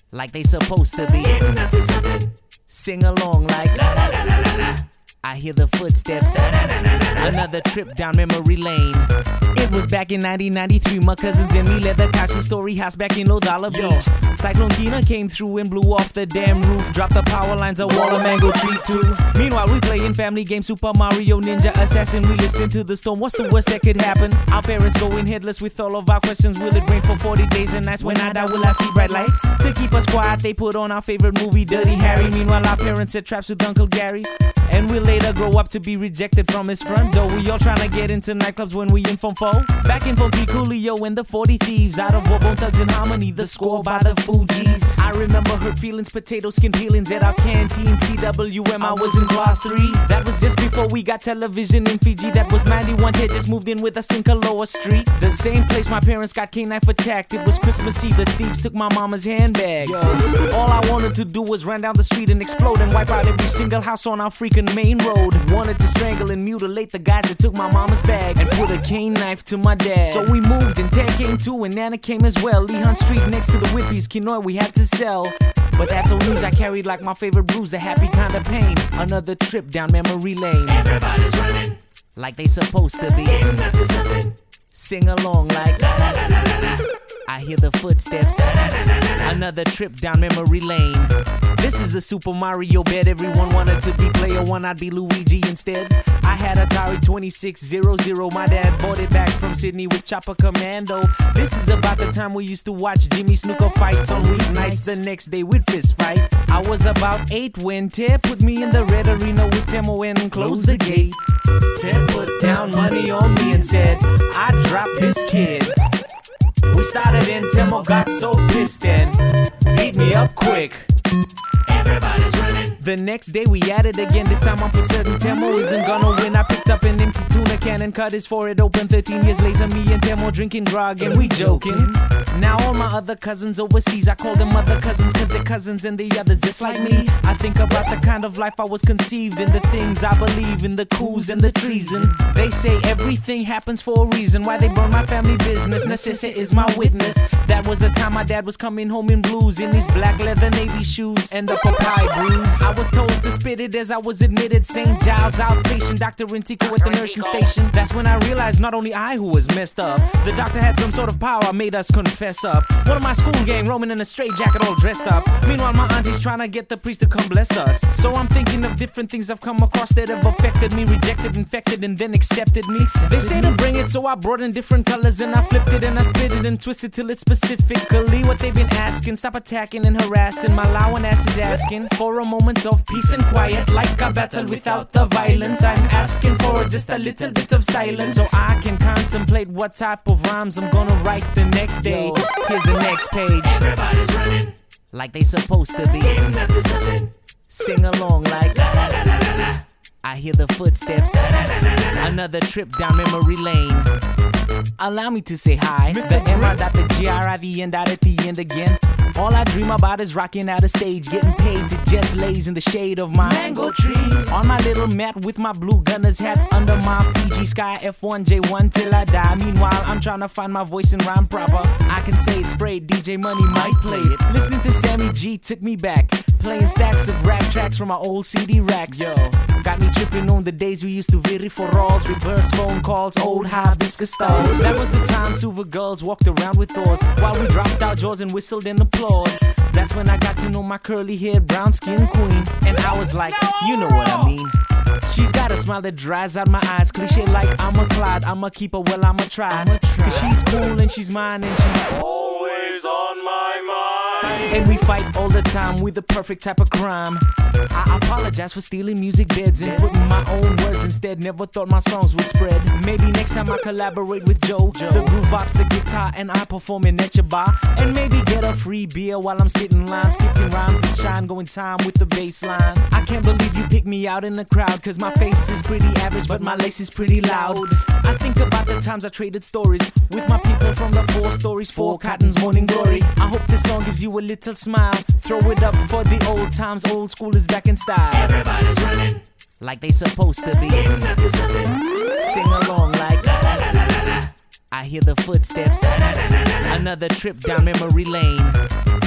like they supposed to be. Getting up to something. Sing along like La la la la la la. I hear the footsteps. Da, da, da, da, da, da. Another trip down memory lane. It was back in 1993. My cousins and me led the Castle Story House back in Lodala Beach. Cyclone Kina came through and blew off the damn roof. Dropped the power lines, a wall of mango tree too. Meanwhile, we playing family games, Super Mario, Ninja Assassin. We listening to the storm. What's the worst that could happen? Our parents going headless with all of our questions. Will it rain for 40 days and nights? When I die, will I see bright lights? To keep us quiet, they put on our favorite movie, Dirty Harry. Meanwhile, our parents set traps with Uncle Gary. And we'll later grow up to be rejected from his front door. We all tryna get into nightclubs when we in Form 4. Back in Form 3, Coolio and the 40 Thieves. Out of War, Bone Thugs and Harmony, the score by the Fugees. I remember hurt feelings, potato skin peelings at our canteen. CWM, I was in class 3. That was just before we got television in Fiji. That was 91, Ted just moved in with us in Kaloa Street. The same place my parents got K-knife attacked. It was Christmas Eve, the thieves took my mama's handbag. All I wanted to do was run down the street and explode and wipe out every single house on our freaking main road. Wanted to strangle and mutilate the guys that took my mama's bag and put a cane knife to my dad. So we moved and Ted came too and Nana came as well. Lee Hunt Street next to the Whippies, Kinoy we had to sell. But that's old news, I carried like my favorite blues, the happy kind of pain. Another trip down memory lane. Everybody's running, like they supposed to be. getting up to something. Sing along like La la la la la la. I hear the footsteps. Da, da, da, da, da, da. Another trip down memory lane. This is the Super Mario bed. Everyone wanted to be player one, I'd be Luigi instead. I had Atari 2600. My dad bought it back from Sydney with Chopper Commando. This is about the time we used to watch Jimmy Snooker fights on weeknights. The next day we'd fist fight. I was about 8 when Ted put me in the red arena with Temo and closed the gate. Ted put down money on me and said, I dropped this kid. We started and Temo got so pissed and beat me up quick. Everybody's running. The next day we at it again. This time I'm for certain Temo isn't gonna win. I picked up an empty tuna can and cut his forehead open. 13 years later, me and Temo drinking grog and we joking. Now all my other cousins overseas, I call them other cousins cause they're cousins and the others just like me. I think about the kind of life I was conceived in, the things I believe in, the coups and the treason. They say everything happens for a reason. Why they burn my family business, necessity is my witness. That was the time my dad was coming home in blues, in his black leather navy shoes and the Popeye bruise. I was told to spit it as I was admitted. St. Giles outpatient, Dr. Rentico at the nursing station. That's when I realized not only I who was messed up, the doctor had some sort of power, made us confess up. One of my school gang roaming in a straight jacket all dressed up. Meanwhile my auntie's trying to get the priest to come bless us. So I'm thinking of different things I've come across that have affected me, rejected, infected, and then accepted me. They say to bring it, so I brought in different colors and I flipped it and I split it and twisted till it's specifically what they've been asking. Stop attacking and harassing. My loud ass is asking for a moment of peace and quiet, like a battle without the violence. I'm asking for just a little bit of silence so I can contemplate what type of rhymes I'm gonna write the next day. Here's the next page. Everybody's running, like they supposed to be. getting up to something. Sing along like La la la la la la. I hear the footsteps. Da, da, da, da, da, da. Another trip down memory lane. Allow me to say hi. The M.R. the G.R. the end out at the end again. All I dream about is rocking out a stage, getting paid to just laze in the shade of my mango tree. On my little mat with my blue gunner's hat under my Fiji Sky F1J1 till I die. Meanwhile, I'm trying to find my voice and rhyme proper. I can say it sprayed, DJ Money might play it. Listening to Sammy G took me back, playing stacks of rap tracks from my old CD racks. Yo, got me tripping on the days we used to viri for alls, reverse phone calls, old hibiscus stalls. That was the time Suva girls walked around with oars while we dropped our jaws and whistled and applauded. That's when I got to know my curly-haired, brown-skinned queen. And I was like, you know what I mean. She's got a smile that dries out my eyes. Cliche like I'm a Clyde, I'm a keeper, well I'm a try. Cause she's cool and she's mine and she's always on my mind. And we fight all the time with the perfect type of crime. I apologize for stealing music beds and putting my own words instead. Never thought my songs would spread. Maybe next time I collaborate with Joe. The groove box, the guitar, and I perform in at your bar. And maybe get a free beer while I'm spitting lines, kicking rhymes that shine, going time with the bass line. I can't believe you picked me out in the crowd, cause my face is pretty average, but my lace is pretty loud. I think about the times I traded stories with my people from the 4 stories, 4 Cotton's Morning Glory. I hope this song gives you a little smile. Throw it up for the old times, old school is back in style. Everybody's running, like they supposed to be. getting up to something. Sing along like La la la la la la. I hear the footsteps. Da, da, da, da, da, da. Another trip down memory lane.